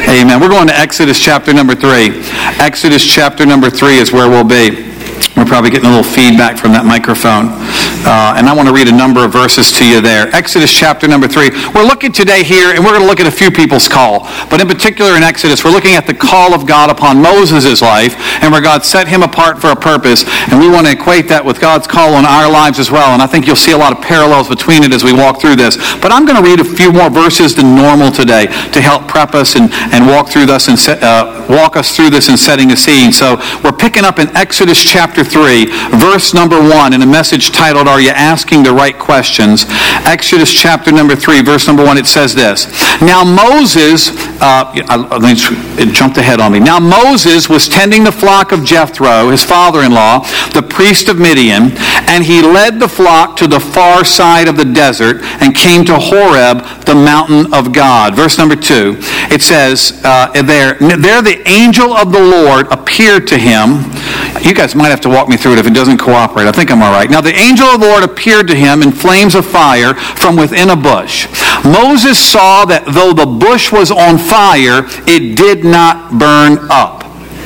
Amen. We're going to Exodus chapter number 3. Exodus chapter number 3 is where we'll be. We're probably getting a little feedback from that microphone. And I want to read a number of verses to you there. Exodus chapter number 3. We're looking today here, and we're going to look at a few people's call. But in particular in Exodus, we're looking at the call of God upon Moses' life, and where God set him apart for a purpose. And we want to equate that with God's call on our lives as well. And I think you'll see a lot of parallels between it as we walk through this. But I'm going to read a few more verses than normal today to help prep us and walk through this and walk us through this and setting a scene. So we're picking up in Exodus chapter 3, verse number 1, in a message titled, Are You Asking the Right Questions? Exodus chapter number 3, verse number 1, it says this. Now Moses, it jumped ahead on me. Now Moses was tending the flock of Jethro, his father-in-law, the priest of Midian, and he led the flock to the far side of the desert and came to Horeb, the mountain of God. Verse number 2, it says there the angel of the Lord appeared to him. You guys might have to walk me through it if it doesn't cooperate. I think I'm all right. Now the angel of the Lord appeared to him in flames of fire from within a bush. Moses saw that though the bush was on fire, it did not burn up.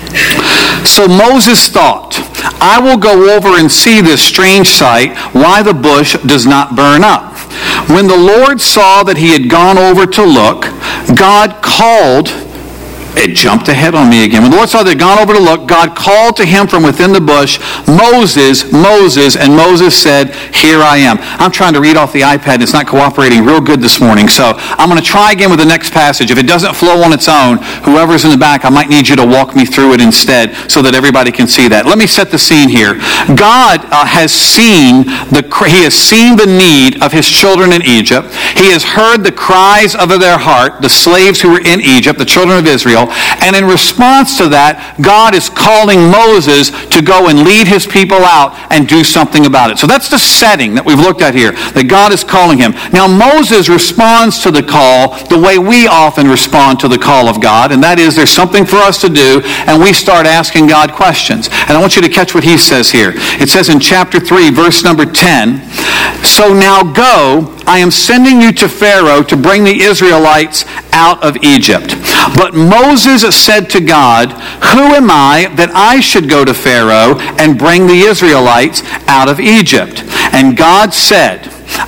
So Moses thought, I will go over and see this strange sight, why the bush does not burn up. When the Lord saw that he had gone over to look, God called. It jumped ahead on me again. When the Lord saw that he had gone over to look, God called to him from within the bush, Moses, Moses, and Moses said, Here I am. I'm trying to read off the iPad, and it's not cooperating real good this morning. So I'm going to try again with the next passage. If it doesn't flow on its own, whoever's in the back, I might need you to walk me through it instead so that everybody can see that. Let me set the scene here. God has seen the need of his children in Egypt. He has heard the cries of their heart, the slaves who were in Egypt, the children of Israel. And in response to that, God is calling Moses to go and lead his people out and do something about it. So that's the setting that we've looked at here, that God is calling him. Now Moses responds to the call the way we often respond to the call of God, and that is there's something for us to do, and we start asking God questions. And I want you to catch what he says here. It says in chapter 3, verse number 10, So now go, I am sending you to Pharaoh to bring the Israelites out of Egypt. But Moses said to God, Who am I that I should go to Pharaoh and bring the Israelites out of Egypt? And God said,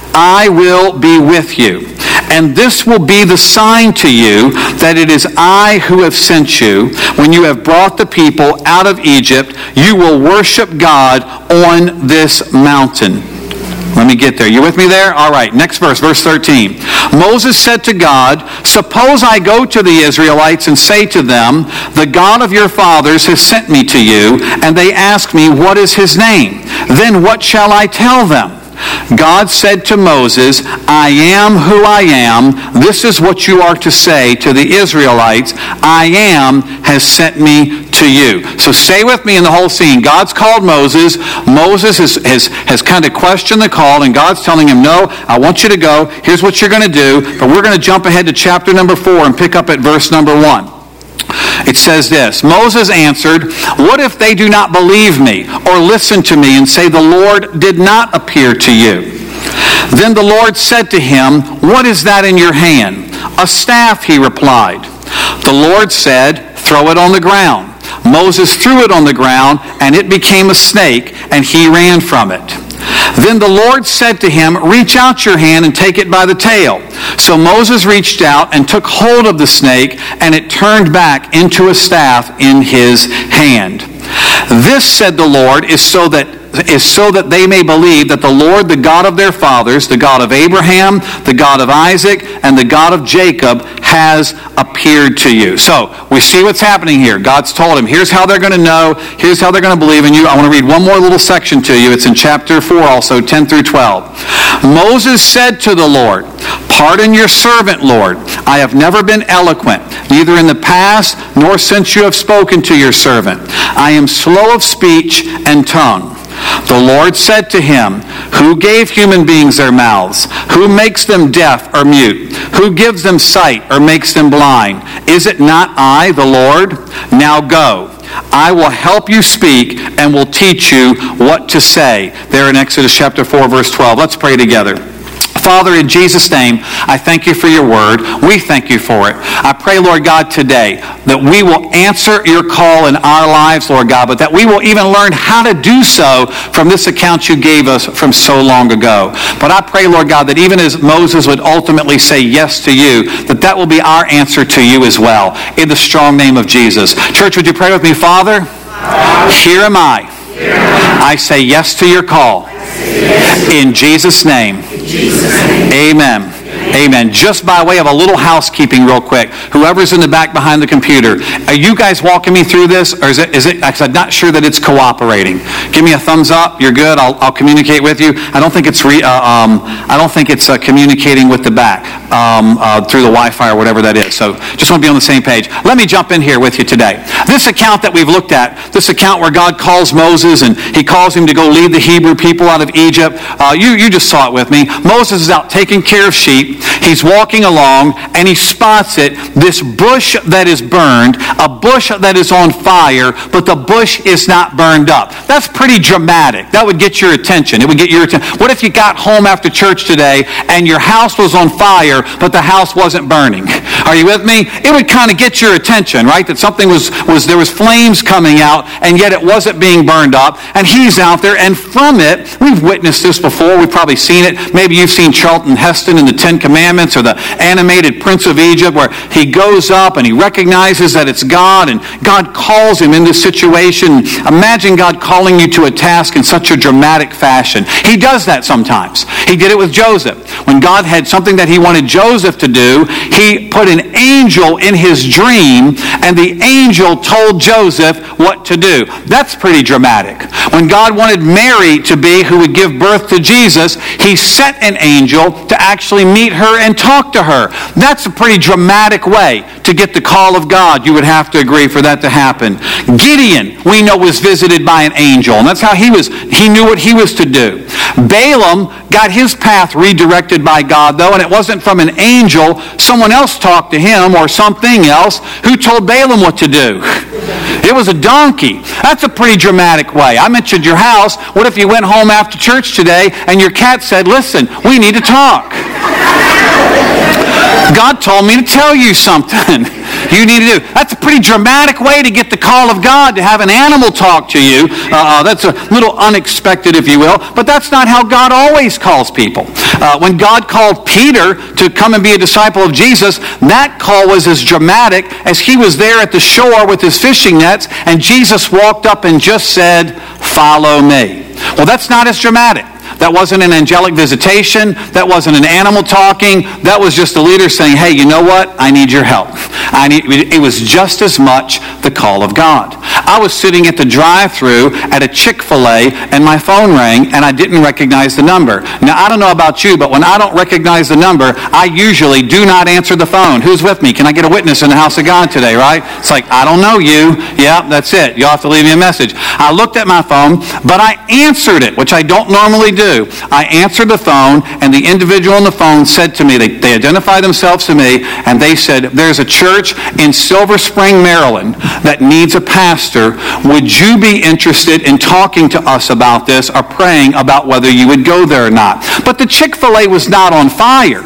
I will be with you. And this will be the sign to you that it is I who have sent you. When you have brought the people out of Egypt, you will worship God on this mountain. Let me get there. You with me there? All right. Next verse, verse 13. Moses said to God, Suppose I go to the Israelites and say to them, The God of your fathers has sent me to you, and they ask me, What is his name? Then what shall I tell them? God said to Moses, I am who I am. This is what you are to say to the Israelites. I am has sent me to you. So stay with me in the whole scene. God's called Moses. Moses has kind of questioned the call, and God's telling him, no, I want you to go. Here's what you're going to do. But we're going to jump ahead to chapter number 4 and pick up at verse number 1. It says this, Moses answered, What if they do not believe me or listen to me and say the Lord did not appear to you? Then the Lord said to him, What is that in your hand? A staff, he replied. The Lord said, Throw it on the ground. Moses threw it on the ground, and it became a snake, and he ran from it. Then the Lord said to him, Reach out your hand and take it by the tail. So Moses reached out and took hold of the snake, and it turned back into a staff in his hand. This, said the Lord, is so that they may believe that the Lord, the God of their fathers, the God of Abraham, the God of Isaac, and the God of Jacob, has appeared to you. So we see what's happening here. God's told him, here's how they're going to know, here's how they're going to believe in you. I want to read one more little section to you. It's in chapter 4 also, 10 through 12. Moses said to the Lord, Pardon your servant, Lord. I have never been eloquent, neither in the past nor since you have spoken to your servant. I am slow of speech and tongue. The Lord said to him, Who gave human beings their mouths? Who makes them deaf or mute? Who gives them sight or makes them blind? Is it not I, the Lord? Now go. I will help you speak and will teach you what to say. There in Exodus chapter 4, verse 12. Let's pray together. Father, in Jesus' name, I thank you for your word. We thank you for it. I pray, Lord God, today that we will answer your call in our lives, Lord God, but that we will even learn how to do so from this account you gave us from so long ago. But I pray, Lord God, that even as Moses would ultimately say yes to you, that will be our answer to you as well, in the strong name of Jesus. Church, would you pray with me? Father, here am I. I say yes to your call. In Jesus' name. Amen. Amen. Just by way of a little housekeeping real quick, whoever's in the back behind the computer, are you guys walking me through this, or is it, because I'm not sure that it's cooperating. Give me a thumbs up. You're good. I'll communicate with you. I don't think it's communicating with the back through the Wi-Fi or whatever that is. So just want to be on the same page. Let me jump in here with you today. This account that we've looked at, this account where God calls Moses and he calls him to go lead the Hebrew people out of Egypt. You just saw it with me. Moses is out taking care of sheep. He's walking along and he spots it, this bush that is burned, a bush that is on fire, but the bush is not burned up. That's pretty dramatic. That would get your attention. It would get your attention. What if you got home after church today and your house was on fire, but the house wasn't burning? Are you with me? It would kind of get your attention, right? That something there was flames coming out, and yet it wasn't being burned up, and he's out there, and from it, we've witnessed this before, we've probably seen it. Maybe you've seen Charlton Heston in the Ten Commandments or the animated Prince of Egypt, where he goes up and he recognizes that it's God, and God calls him in this situation. Imagine God calling you to a task in such a dramatic fashion. He does that sometimes. He did it with Joseph. When God had something that he wanted Joseph to do, he put an angel in his dream, and the angel told Joseph what to do. That's pretty dramatic. When God wanted Mary to be who would give birth to Jesus, he sent an angel to actually meet her and talk to her. That's a pretty dramatic way to get the call of God. You would have to agree for that to happen. Gideon, we know, was visited by an angel, and that's how he knew what he was to do. Balaam got his path redirected by God, though, and it wasn't from an angel. Someone else talked to him, or something else, who told Balaam what to do. It was a donkey. That's a pretty dramatic way. I mentioned your house. What if you went home after church today and your cat said, "Listen, we need to talk. God told me to tell you something you need to do." That's a pretty dramatic way to get the call of God, to have an animal talk to you. That's a little unexpected, if you will, but that's not how God always calls people. When God called Peter to come and be a disciple of Jesus, that call was as dramatic as he was there at the shore with his fishing nets, and Jesus walked up and just said, "Follow me." Well, that's not as dramatic. That wasn't an angelic visitation. That wasn't an animal talking. That was just a leader saying, "Hey, you know what? I need your help." It was just as much the call of God. I was sitting at the drive-thru at a Chick-fil-A, and my phone rang, and I didn't recognize the number. Now, I don't know about you, but when I don't recognize the number, I usually do not answer the phone. Who's with me? Can I get a witness in the house of God today, right? It's like, I don't know you. Yeah, that's it. You'll have to leave me a message. I looked at my phone, but I answered it, which I don't normally do. I answered the phone, and the individual on the phone said to me, they identified themselves to me, and they said, "There's a church in Silver Spring, Maryland that needs a pastor. Would you be interested in talking to us about this, or praying about whether you would go there or not?" But the Chick-fil-A was not on fire.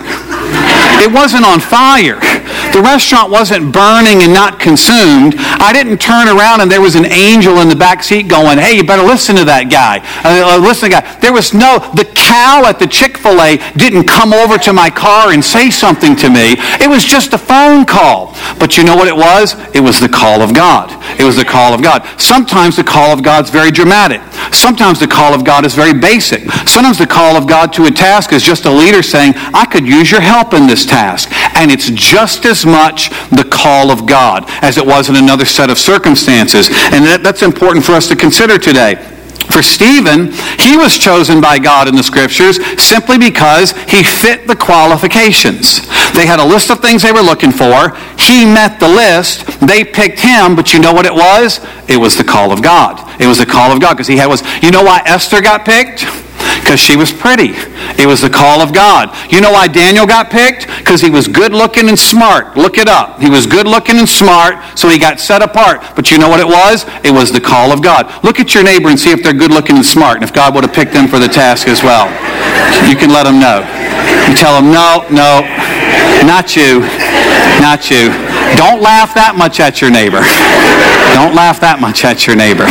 It wasn't on fire. The restaurant wasn't burning and not consumed. I didn't turn around and there was an angel in the back seat going, "Hey, you better listen to that guy. Listen to that guy." The cow at the Chick-fil-A didn't come over to my car and say something to me. It was just a phone call. But you know what it was? It was the call of God. It was the call of God. Sometimes the call of God's very dramatic. Sometimes the call of God is very basic. Sometimes the call of God to a task is just a leader saying, "I could use your help in this task." And it's just as much the call of God as it was in another set of circumstances. And that's important for us to consider today. For Stephen, he was chosen by God in the Scriptures simply because he fit the qualifications. They had a list of things they were looking for. He met the list. They picked him, but you know what it was? It was the call of God. It was the call of God, because you know why Esther got picked? Because she was pretty. It was the call of God. You know why Daniel got picked? Because he was good looking and smart. Look it up. He was good looking and smart, so he got set apart. But you know what it was? It was the call of God. Look at your neighbor and see if they're good looking and smart, and if God would have picked them for the task as well. You can let them know. You tell them, no, not you. Not you. Don't laugh that much at your neighbor. Don't laugh that much at your neighbor.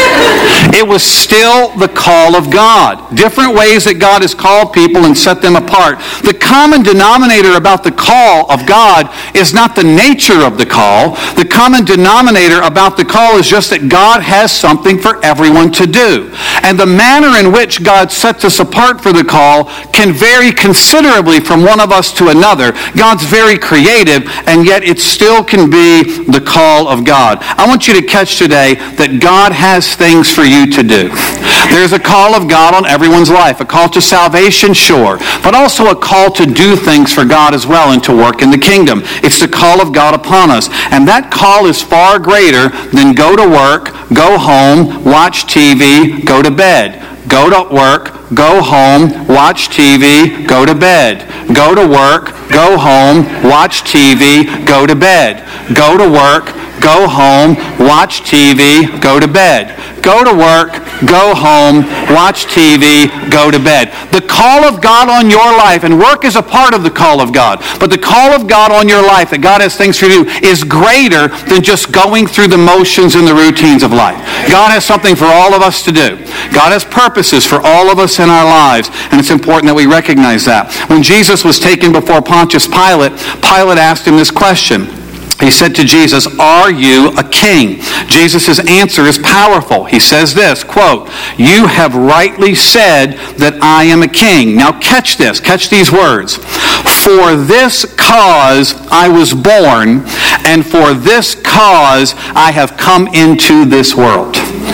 It was still the call of God. Different ways that God has called people and set them apart. The common denominator about the call of God is not the nature of the call. The common denominator about the call is just that God has something for everyone to do. And the manner in which God sets us apart for the call can vary considerably from one of us to another. God's very creative, and yet it still can be the call of God. I want you to catch today that God has things for you to do. There's a call of God on everyone's life. A call to salvation, sure, but also a call to do things for God as well and to work in the kingdom. It's the call of God upon us. And that call is far greater than go to work, go home, watch TV, go to bed. Go to work, go home, watch TV, go to bed. Go to work, go home, watch TV, go to bed. Go to work, go home, watch TV, go to bed. Go to work, go home, watch TV, go to bed. The call of God on your life, and work is a part of the call of God, but the call of God on your life, that God has things for you, is greater than just going through the motions and the routines of life. God has something for all of us to do. God has purposes for all of us in our lives, and it's important that we recognize that. When Jesus was taken before Pontius Pilate, Pilate asked him this question. He said to Jesus, "Are you a king?" Jesus' answer is powerful. He says this, quote, "You have rightly said that I am a king." Now catch this, catch these words. "For this cause I was born, and for this cause I have come into this world."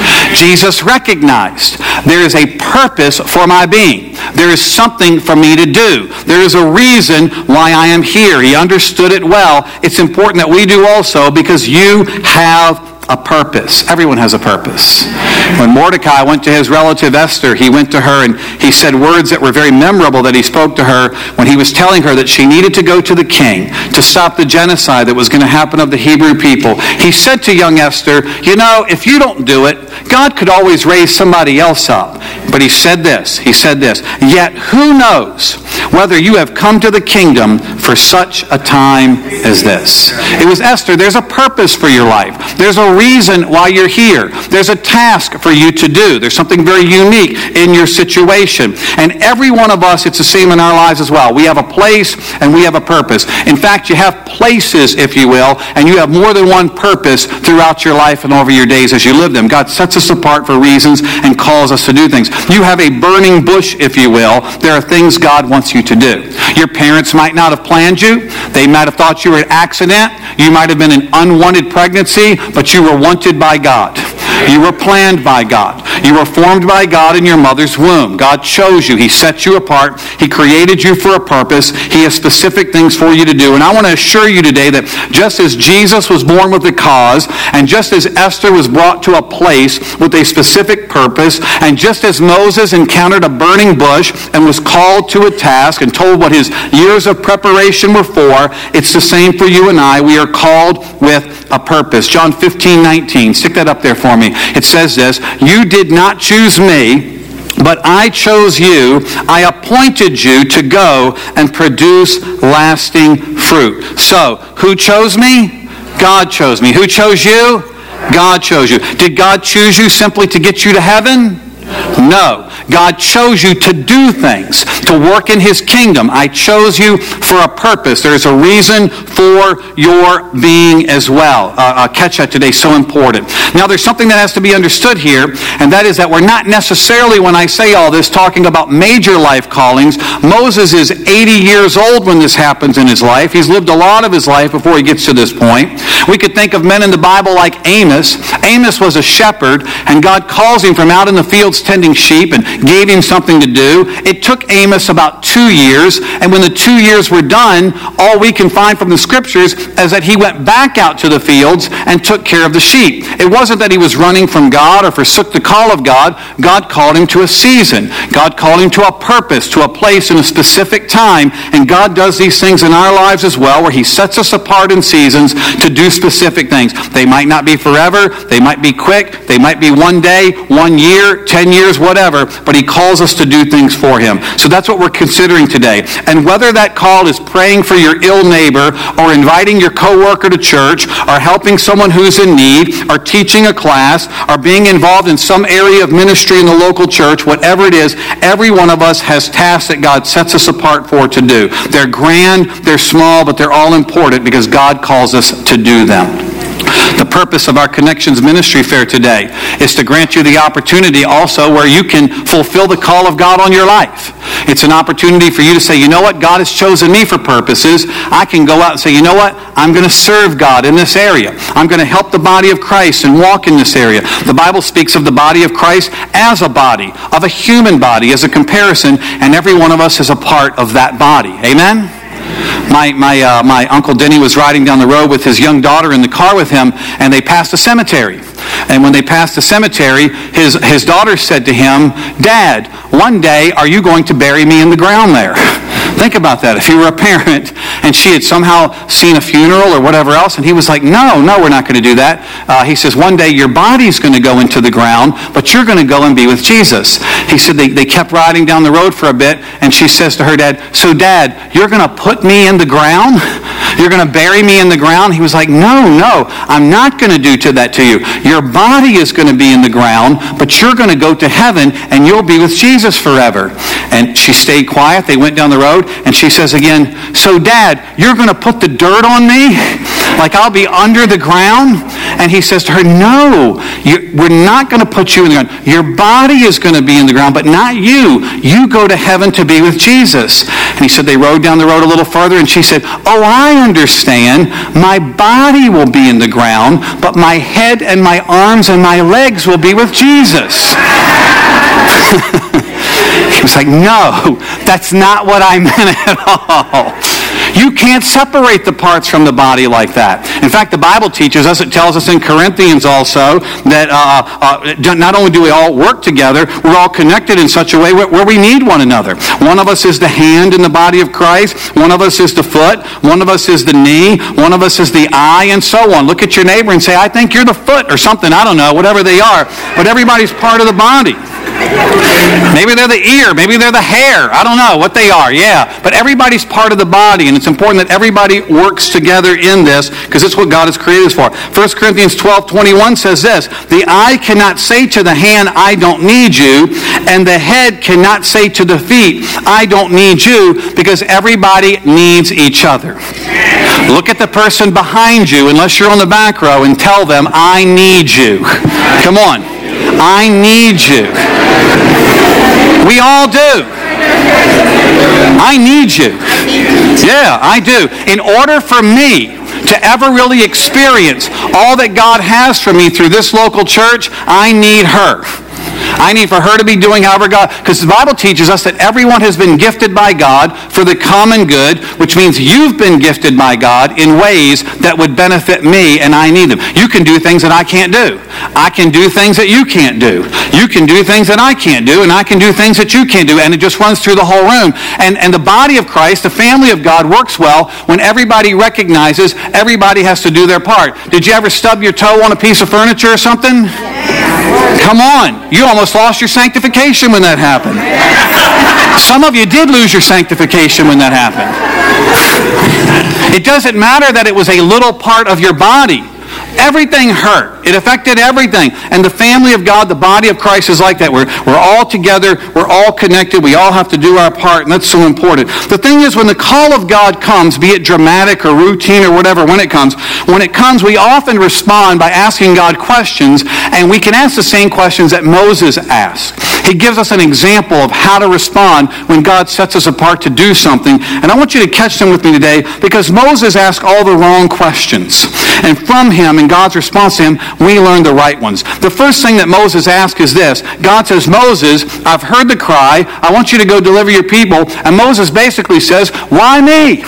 Jesus recognized there is a purpose for my being. There is something for me to do. There is a reason why I am here. He understood it well. It's important that we do also, because you have a purpose. Everyone has a purpose. When Mordecai went to his relative Esther, he went to her and he said words that were very memorable that he spoke to her when he was telling her that she needed to go to the king to stop the genocide that was going to happen of the Hebrew people. He said to young Esther, "You know, if you don't do it, God could always raise somebody else up." But he said this, "Yet who knows whether you have come to the kingdom for such a time as this." It was Esther, there's a purpose for your life. There's a reason why you're here. There's a task for you to do. There's something very unique in your situation. And every one of us, it's the same in our lives as well. We have a place and we have a purpose. In fact, you have places, if you will, and you have more than one purpose throughout your life and over your days as you live them. God sets us apart for reasons and calls us to do things. You have a burning bush, if you will. There are things God wants you to do. Your parents might not have planned you. They might have thought you were an accident. You might have been an unwanted pregnancy, but you were wanted by God. You were planned by God. You were formed by God in your mother's womb. God chose you. He set you apart. He created you for a purpose. He has specific things for you to do. And I want to assure you today that just as Jesus was born with a cause, and just as Esther was brought to a place with a specific purpose, and just as Moses encountered a burning bush and was called to a task and told what his years of preparation were for, it's the same for you and I. We are called with a purpose. John 15:19. Stick that up there for me. It says this, "You did not choose me, but I chose you. I appointed you to go and produce lasting fruit." So, who chose me? God chose me. Who chose you? God chose you. Did God choose you simply to get you to heaven? No. God chose you to do things, to work in his kingdom. I chose you for a purpose. There's a reason for your being as well. Catch that today, so important. Now there's something that has to be understood here, and that is that we're not necessarily, when I say all this, talking about major life callings. Moses is 80 years old when this happens in his life. He's lived a lot of his life before he gets to this point. We could think of men in the Bible like Amos. Amos was a shepherd, and God calls him from out in the fields tending tending sheep and gave him something to do. It took Amos about 2 years, and when the 2 years were done, all we can find from the scriptures is that he went back out to the fields and took care of the sheep. It wasn't that he was running from God or forsook the call of God. God called him to a season. God called him to a purpose, to a place in a specific time, and God does these things in our lives as well, where he sets us apart in seasons to do specific things. They might not be forever, they might be quick, they might be 1 day, 1 year, 10 years, whatever, but he calls us to do things for him. So that's what we're considering today. And whether that call is praying for your ill neighbor, or inviting your coworker to church, or helping someone who's in need, or teaching a class, or being involved in some area of ministry in the local church, whatever it is, every one of us has tasks that God sets us apart for to do. They're grand, they're small, but they're all important because God calls us to do them. The purpose of our Connections Ministry Fair today is to grant you the opportunity also where you can fulfill the call of God on your life. It's an opportunity for you to say, you know what, God has chosen me for purposes. I can go out and say, you know what, I'm going to serve God in this area. I'm going to help the body of Christ and walk in this area. The Bible speaks of the body of Christ as a body, of a human body, as a comparison, and every one of us is a part of that body. Amen? My Uncle Denny was riding down the road with his young daughter in the car with him, and they passed a cemetery. And when they passed the cemetery, his daughter said to him, "Dad, one day are you going to bury me in the ground there?" Think about that. If you were a parent and she had somehow seen a funeral or whatever else, and he was like, no, we're not going to do that. He says, one day your body's going to go into the ground, but you're going to go and be with Jesus. He said they kept riding down the road for a bit, and she says to her dad, "So Dad, you're going to put me in the ground? You're going to bury me in the ground?" He was like, no, I'm not going to do that to you. Your body is going to be in the ground, but you're going to go to heaven, and you'll be with Jesus forever. And she stayed quiet. They went down the road, and she says again, "So Dad, you're going to put the dirt on me? Like I'll be under the ground?" And he says to her, "No, we're not going to put you in the ground. Your body is going to be in the ground, but not you. You go to heaven to be with Jesus." And he said they rode down the road a little further, and she said, "Oh, I understand. My body will be in the ground, but my head and my arms and my legs will be with Jesus." He was like, "No, that's not what I meant at all." You can't separate the parts from the body like that. In fact, the Bible teaches us, it tells us in Corinthians also, that not only do we all work together, we're all connected in such a way where we need one another. One of us is the hand in the body of Christ. One of us is the foot. One of us is the knee. One of us is the eye, and so on. Look at your neighbor and say, "I think you're the foot," or something. I don't know, whatever they are. But everybody's part of the body. Maybe they're the ear, maybe they're the hair. I don't know what they are, yeah. But everybody's part of the body, and it's important that everybody works together in this because it's what God has created us for. 1 Corinthians 12:21 says this, "The eye cannot say to the hand, 'I don't need you,' and the head cannot say to the feet, 'I don't need you,' because everybody needs each other." Look at the person behind you, unless you're on the back row, and tell them, "I need you." Come on. I need you. We all do. I need you. Yeah, I do. In order for me to ever really experience all that God has for me through this local church, I need her. I need for her to be doing however God, because the Bible teaches us that everyone has been gifted by God for the common good, which means you've been gifted by God in ways that would benefit me, and I need them. You can do things that I can't do. I can do things that you can't do. You can do things that I can't do, and I can do things that you can't do, and it just runs through the whole room. And the body of Christ, the family of God, works well when everybody recognizes everybody has to do their part. Did you ever stub your toe on a piece of furniture or something? Come on. You almost lost your sanctification when that happened. Some of you did lose your sanctification when that happened. It doesn't matter that it was a little part of your body. Everything hurt. It affected everything. And the family of God, the body of Christ is like that. We're all together. We're all connected. We all have to do our part, and that's so important. The thing is, when the call of God comes, be it dramatic or routine or whatever, when it comes, we often respond by asking God questions, and we can ask the same questions that Moses asked. He gives us an example of how to respond when God sets us apart to do something. And I want you to catch them with me today, because Moses asked all the wrong questions. And from him and God's response to him, we learn the right ones. The first thing that Moses asked is this. God says, Moses, I've heard the cry. I want you to go deliver your people. And Moses basically says, why me?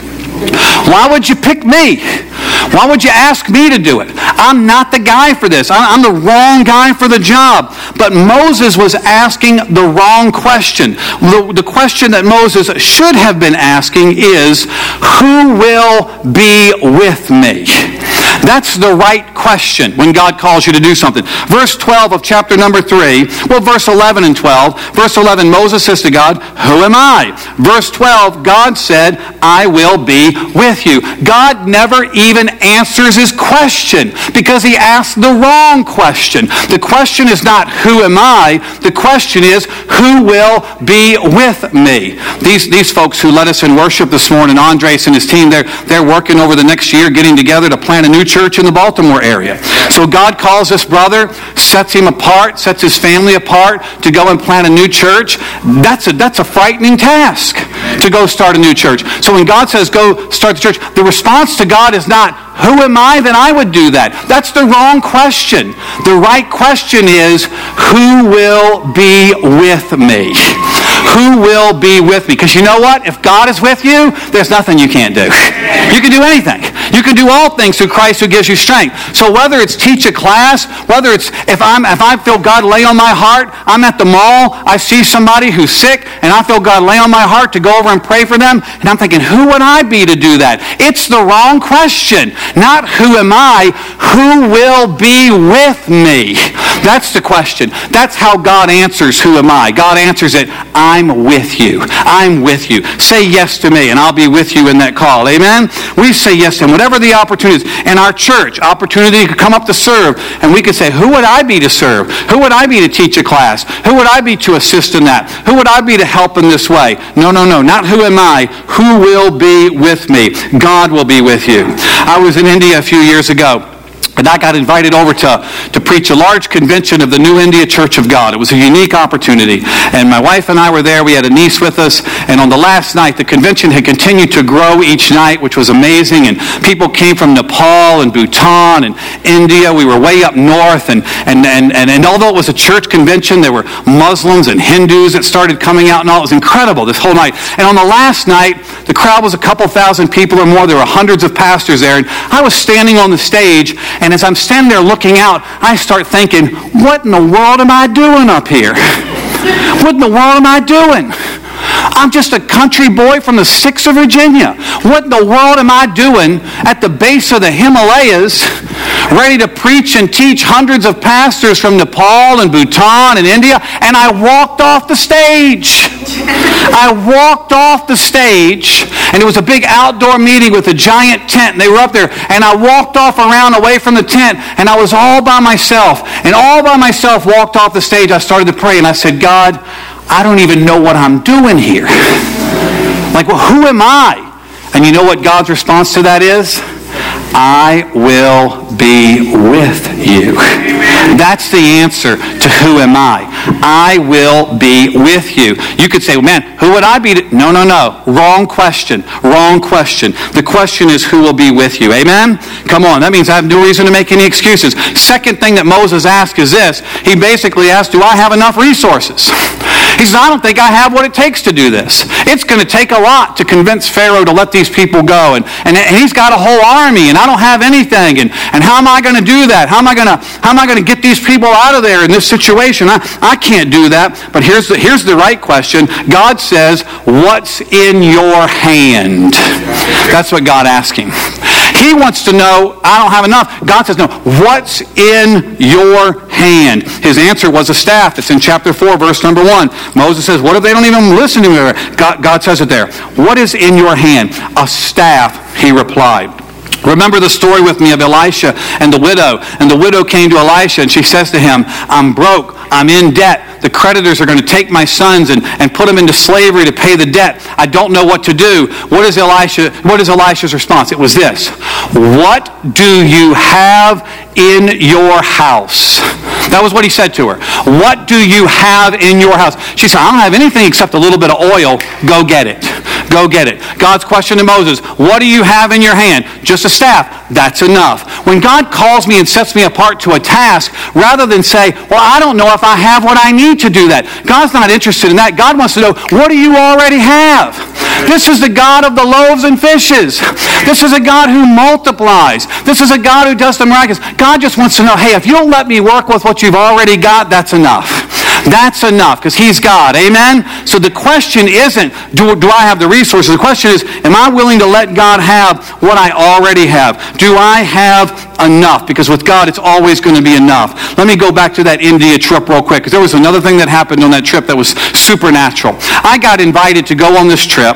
Why would you pick me? Why would you ask me to do it? I'm not the guy for this. I'm the wrong guy for the job. But Moses was asking the wrong question. The question that Moses should have been asking is, who will be with me? That's the right question when God calls you to do something. Verse 12 of chapter number 3, verse 11 and 12. Verse 11, Moses says to God, who am I? Verse 12, God said, I will be with you. God never even answers his question because he asked the wrong question. The question is not, who am I? The question is, who will be with me? These folks who led us in worship this morning, Andres and his team, they're working over the next year, getting together to plant a new church in the Baltimore area. So God calls this brother, sets him apart, sets his family apart to go and plant a new church. That's a frightening task to go start a new church. So when God says go start the church, the response to God is not, who am I that I would do that? That's the wrong question. The right question is, who will be with me? Who will be with me? Because you know what? If God is with you, there's nothing you can't do. You can do anything. You can do all things through Christ who gives you strength. So whether it's teach a class, whether it's if I feel God lay on my heart, I'm at the mall, I see somebody who's sick, and I feel God lay on my heart to go over and pray for them, and I'm thinking, who would I be to do that? It's the wrong question. Not who am I, who will be with me? That's the question. That's how God answers who am I. God answers it, I'm with you. I'm with you. Say yes to me, and I'll be with you in that call. Amen? We say yes to him. Whatever the opportunity is. In our church, opportunity to come up to serve, and we could say, who would I be to serve? Who would I be to teach a class? Who would I be to assist in that? Who would I be to help in this way? No. Not who am I. Who will be with me? God will be with you. I was in India a few years ago. And I got invited over to preach a large convention of the New India Church of God. It was a unique opportunity. And my wife and I were there. We had a niece with us. And on the last night, the convention had continued to grow each night, which was amazing. And people came from Nepal and Bhutan and India. We were way up north. And although it was a church convention, there were Muslims and Hindus that started coming out and all. It was incredible this whole night. And on the last night, the crowd was a couple thousand people or more. There were hundreds of pastors there. And I was standing on the stage. And as I'm standing there looking out, I start thinking, what in the world am I doing up here? What in the world am I doing? I'm just a country boy from the sticks of Virginia. What in the world am I doing at the base of the Himalayas, ready to preach and teach hundreds of pastors from Nepal and Bhutan and India? And I walked off the stage. I walked off the stage, and it was a big outdoor meeting with a giant tent, and they were up there, and I walked off around away from the tent, and I was all by myself, and all by myself walked off the stage. I started to pray, and I said, God, I don't even know what I'm doing here. Like, well, who am I? And you know what God's response to that is? I will be with you. That's the answer to who am I. I will be with you. You could say, well, man, who would I be? No. Wrong question. Wrong question. The question is who will be with you. Amen? Come on. That means I have no reason to make any excuses. Second thing that Moses asked is this. He basically asked, do I have enough resources? He says, I don't think I have what it takes to do this. It's going to take a lot to convince Pharaoh to let these people go. And he's got a whole army, and I don't have anything. And how am I going to do that? How am I going to get these people out of there in this situation? I can't do that. But here's the right question. God says, what's in your hand? That's what God asked him. He wants to know, I don't have enough. God says, no, what's in your hand? His answer was a staff. It's in chapter 4, verse number 1. Moses says, what if they don't even listen to me? God says it there. What is in your hand? A staff, he replied. Remember the story with me of Elisha and the widow. And the widow came to Elisha and she says to him, I'm broke. I'm in debt. The creditors are going to take my sons and put them into slavery to pay the debt. I don't know what to do. What is Elisha's response? It was this. What do you have in your house? That was what he said to her. What do you have in your house? She said, I don't have anything except a little bit of oil. Go get it. Go get it. God's question to Moses, what do you have in your hand? Just a staff. That's enough. When God calls me and sets me apart to a task, rather than say, well, I don't know if I have what I need to do that. God's not interested in that. God wants to know, what do you already have? This is the God of the loaves and fishes. This is a God who multiplies. This is a God who does the miraculous. God just wants to know, hey, if you'll let me work with what you've already got, that's enough. That's enough, because he's God. Amen? So the question isn't, do I have the resources? The question is, am I willing to let God have what I already have? Do I have enough? Because with God, it's always going to be enough. Let me go back to that India trip real quick, because there was another thing that happened on that trip that was supernatural. I got invited to go on this trip.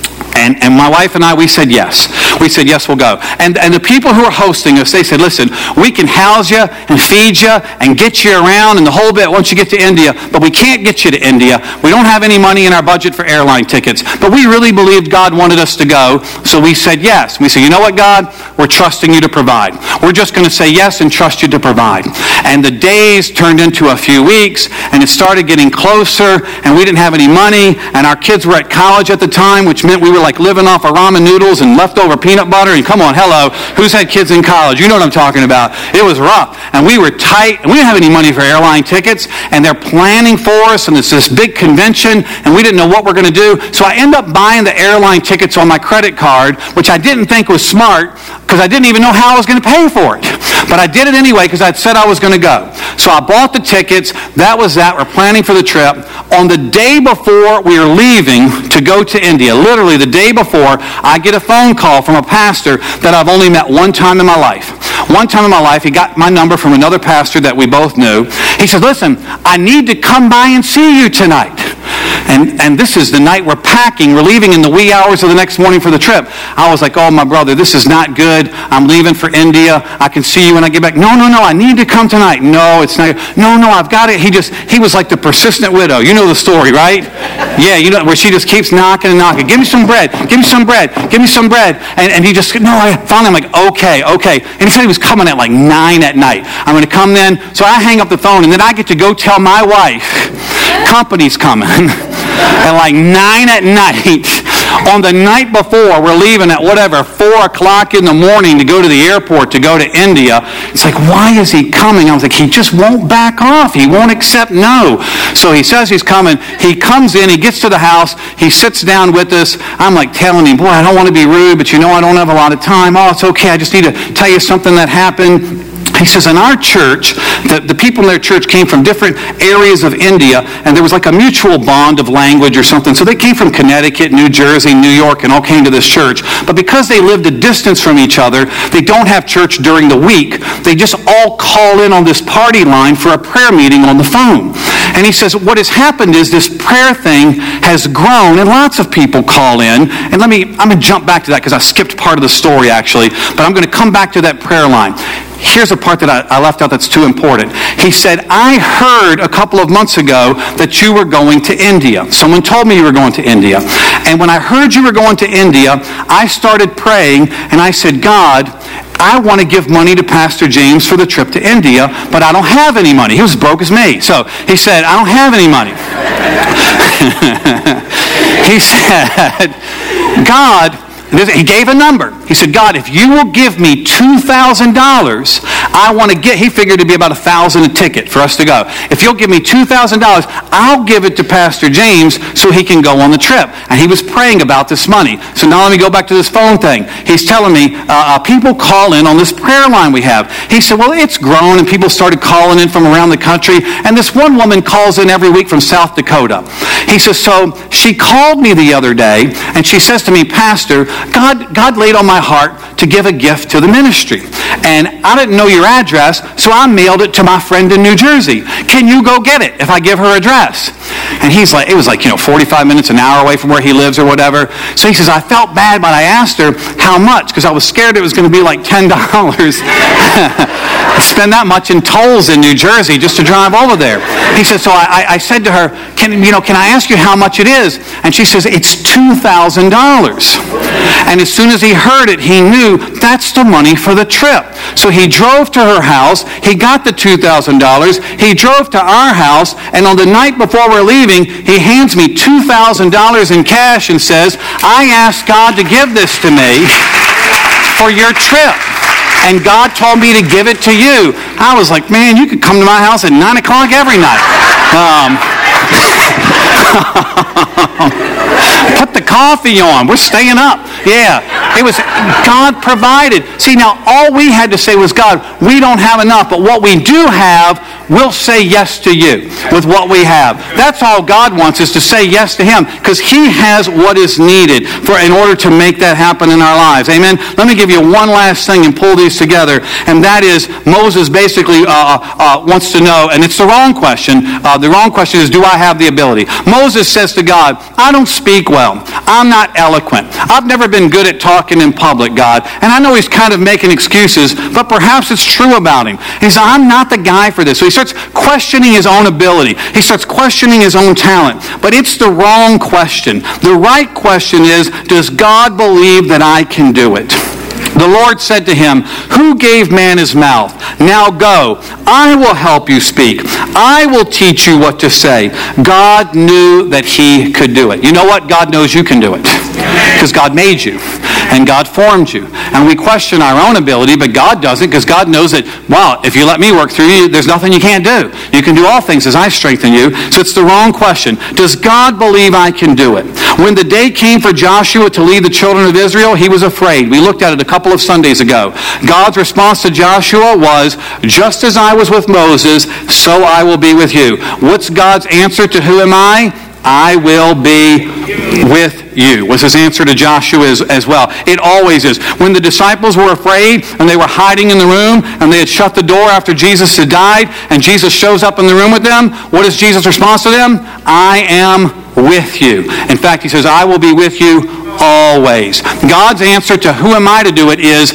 And my wife and I, we said yes. We said, yes, we'll go. And the people who are hosting us, they said, listen, we can house you and feed you and get you around and the whole bit once you get to India, but we can't get you to India. We don't have any money in our budget for airline tickets. But we really believed God wanted us to go, so we said yes. We said, you know what, God? We're trusting you to provide. We're just going to say yes and trust you to provide. And the days turned into a few weeks, and it started getting closer, and we didn't have any money, and our kids were at college at the time, which meant we were like living off of ramen noodles and leftover peanut butter. And come on, hello, who's had kids in college? You know what I'm talking about. It was rough. And we were tight, and we didn't have any money for airline tickets, and they're planning for us, and it's this big convention, and we didn't know what we're going to do. So I end up buying the airline tickets on my credit card, which I didn't think was smart, because I didn't even know how I was going to pay for it. But I did it anyway, because I'd said I was going to go. So I bought the tickets. That was that. We're planning for the trip. On the day before we were leaving to go to India, literally the day before, I get a phone call from a pastor that I've only met one time in my life. One time in my life, he got my number from another pastor that we both knew. He said, listen, I need to come by and see you tonight. And this is the night we're packing. We're leaving in the wee hours of the next morning for the trip. I was like, oh, my brother, this is not good. I'm leaving for India. I can see you when I get back. No, I need to come tonight. No, it's not. No, I've got it. He was like the persistent widow. You know the story, right? Yeah, you know, where she just keeps knocking and knocking. Give me some bread. Give me some bread. Give me some bread. And he just, finally I'm like, okay. And he said he was coming at like 9 at night. I'm going to come then. So I hang up the phone, and then I get to go tell my wife, company's coming. At like 9 at night, on the night before, we're leaving at 4 o'clock in the morning to go to the airport to go to India. It's like, why is he coming? I was like, he just won't back off. He won't accept no. So he says he's coming. He comes in, he gets to the house, he sits down with us. I'm like telling him, boy, I don't want to be rude, but I don't have a lot of time. Oh, it's okay. I just need to tell you something that happened. He says, in our church, the people in their church came from different areas of India, and there was like a mutual bond of language or something. So they came from Connecticut, New Jersey, New York, and all came to this church. But because they lived a distance from each other, they don't have church during the week. They just all call in on this party line for a prayer meeting on the phone. And he says, what has happened is this prayer thing has grown, and lots of people call in. And I'm going to jump back to that because I skipped part of the story, actually. But I'm going to come back to that prayer line. Here's a part that I left out that's too important. He said, I heard a couple of months ago that you were going to India. Someone told me you were going to India. And when I heard you were going to India, I started praying, and I said, God, I want to give money to Pastor James for the trip to India, but I don't have any money. He was broke as me. So he said, I don't have any money. He said, God, he gave a number. He said, God, if you will give me $2,000, I want to he figured it'd be about $1,000 a ticket for us to go. If you'll give me $2,000, I'll give it to Pastor James so he can go on the trip. And he was praying about this money. So now let me go back to this phone thing. He's telling me, people call in on this prayer line we have. He said, well, it's grown, and people started calling in from around the country. And this one woman calls in every week from South Dakota. He says, so she called me the other day, and she says to me, Pastor, God laid on my heart to give a gift to the ministry. And I didn't know your address, so I mailed it to my friend in New Jersey. Can you go get it if I give her address? And he's like, it was like, 45 minutes, an hour away from where he lives or whatever. So he says, I felt bad, but I asked her how much, because I was scared it was going to be like $10. spend that much in tolls in New Jersey just to drive over there. He said, so I said to her, can I ask you how much it is? And she says, it's $2,000. And as soon as he heard it, he knew that's the money for the trip. So he drove to her house. He got the $2,000. He drove to our house. And on the night before we're leaving, he hands me $2,000 in cash and says, I asked God to give this to me for your trip. And God told me to give it to you. I was like, man, you could come to my house at 9 o'clock every night. Put the coffee on. We're staying up. Yeah. It was God provided. See, now all we had to say was, God, we don't have enough, but what we do have, we'll say yes to you with what we have. That's all God wants, is to say yes to him, because he has what is needed in order to make that happen in our lives. Amen? Let me give you one last thing and pull these together, and that is Moses basically wants to know, and it's the wrong question. The wrong question is, do I have the ability? Moses says to God, I don't speak well. I'm not eloquent. I've never been good at talking in public, God. And I know he's kind of making excuses, but perhaps it's true about him. He says, I'm not the guy for this. So he starts questioning his own ability. He starts questioning his own talent. But it's the wrong question. The right question is, does God believe that I can do it? The Lord said to him, who gave man his mouth? Now go. I will help you speak. I will teach you what to say. God knew that he could do it. You know what? God knows you can do it. Because God made you. And God formed you. And we question our own ability, but God doesn't, because God knows that, wow, if you let me work through you, there's nothing you can't do. You can do all things as I strengthen you. So it's the wrong question. Does God believe I can do it? When the day came for Joshua to lead the children of Israel, he was afraid. We looked at it a couple of Sundays ago. God's response to Joshua was, just as I was with Moses, so I will be with you. What's God's answer to who am I? I will be with you, was his answer to Joshua as well. It always is. When the disciples were afraid and they were hiding in the room and they had shut the door after Jesus had died and Jesus shows up in the room with them, what is Jesus' response to them? I am with you. In fact, he says, I will be with you always. God's answer to who am I to do it is,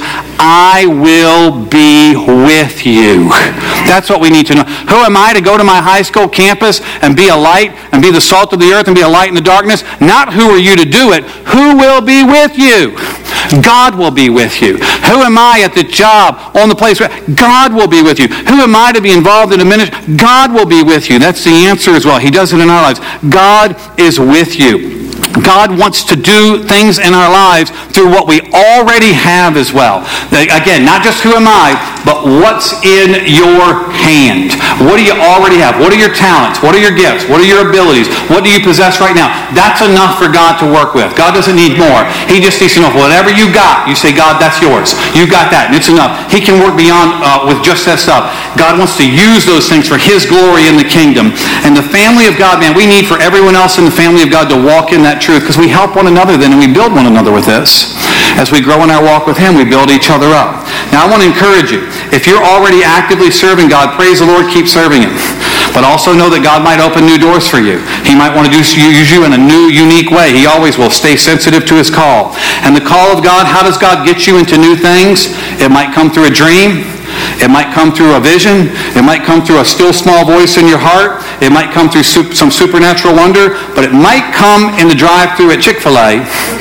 I will be with you. That's what we need to know. Who am I to go to my high school campus and be a light and be the salt of the earth and be a light in the darkness? Not who are you to do it. Who will be with you? God will be with you. Who am I at the job, on the place where God will be with you? Who am I to be involved in a ministry? God will be with you. That's the answer as well. He does it in our lives. God is with you. God wants to do things in our lives through what we already have as well. Again, not just who am I, but what's in your hand. What do you already have? What are your talents? What are your gifts? What are your abilities? What do you possess right now? That's enough for God to work with. God doesn't need more. He just needs to know whatever you got, you say, God, that's yours. You got that, and it's enough. He can work beyond with just that stuff. God wants to use those things for his glory in the kingdom. And the family of God, man, we need for everyone else in the family of God to walk in that truth, because we help one another then, and we build one another with this. As we grow in our walk with him, we build each other up. Now, I want to encourage you. If you're already actively serving God, praise the Lord, keep serving him. But also know that God might open new doors for you. He might want to use you in a new, unique way. He always will. Stay sensitive to his call. And the call of God, how does God get you into new things? It might come through a dream. It might come through a vision. It might come through a still small voice in your heart. It might come through some supernatural wonder. But it might come in the drive-thru at Chick-fil-A.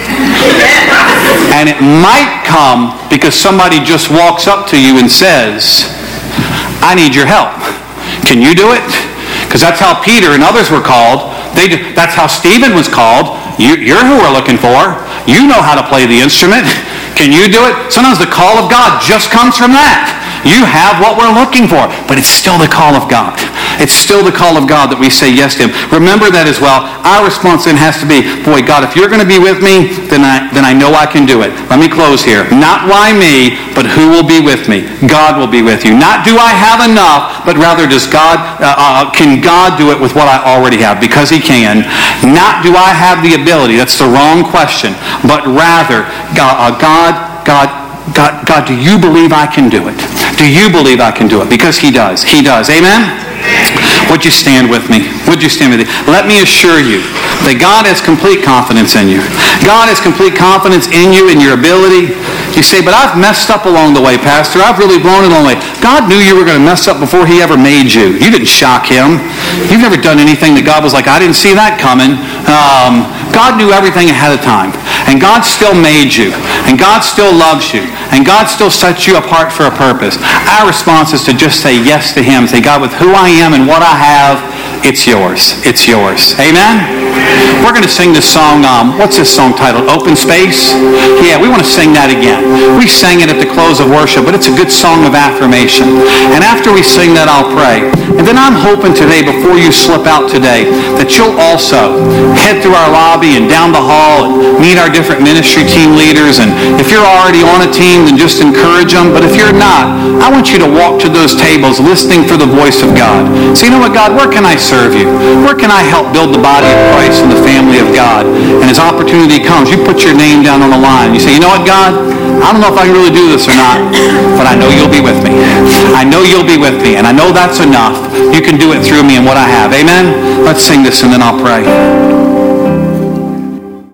And it might come because somebody just walks up to you and says, I need your help. Can you do it? Because that's how Peter and others were called. That's how Stephen was called. You're who we're looking for. You know how to play the instrument. Can you do it? Sometimes the call of God just comes from that. You have what we're looking for, but it's still the call of God. It's still the call of God that we say yes to him. Remember that as well. Our response then has to be, boy, God, if you're going to be with me, then I know I can do it. Let me close here. Not why me, but who will be with me? God will be with you. Not do I have enough, but rather can God do it with what I already have? Because he can. Not do I have the ability. That's the wrong question. But rather, God, do you believe I can do it? Do you believe I can do it? Because he does. He does. Amen? Would you stand with me? Would you stand with me? Let me assure you that God has complete confidence in you. God has complete confidence in you, in your ability. You say, but I've messed up along the way, Pastor. I've really blown it along the way. God knew you were going to mess up before he ever made you. You didn't shock him. You've never done anything that God was like, I didn't see that coming. God knew everything ahead of time. And God still made you. And God still loves you. And God still sets you apart for a purpose. Our response is to just say yes to him. Say, God, with who I am and what I have, it's yours. It's yours. Amen? We're going to sing this song. What's this song titled? Open Space? Yeah, we want to sing that again. We sang it at the close of worship, but it's a good song of affirmation. And after we sing that, I'll pray. And then I'm hoping today, before you slip out today, that you'll also head through our lobby and down the hall and meet our different ministry team leaders. And if you're already on a team, then just encourage them. But if you're not, I want you to walk to those tables listening for the voice of God. So you know what, God, where can I serve you? Where can I help build the body of Christ and the family of God? And as opportunity comes, you put your name down on the line. You say, you know what, God, I don't know if I can really do this or not, but I know you'll be with me. I know you'll be with me, and I know that's enough. You can do it through me and what I have. Amen? Let's sing this and then I'll pray.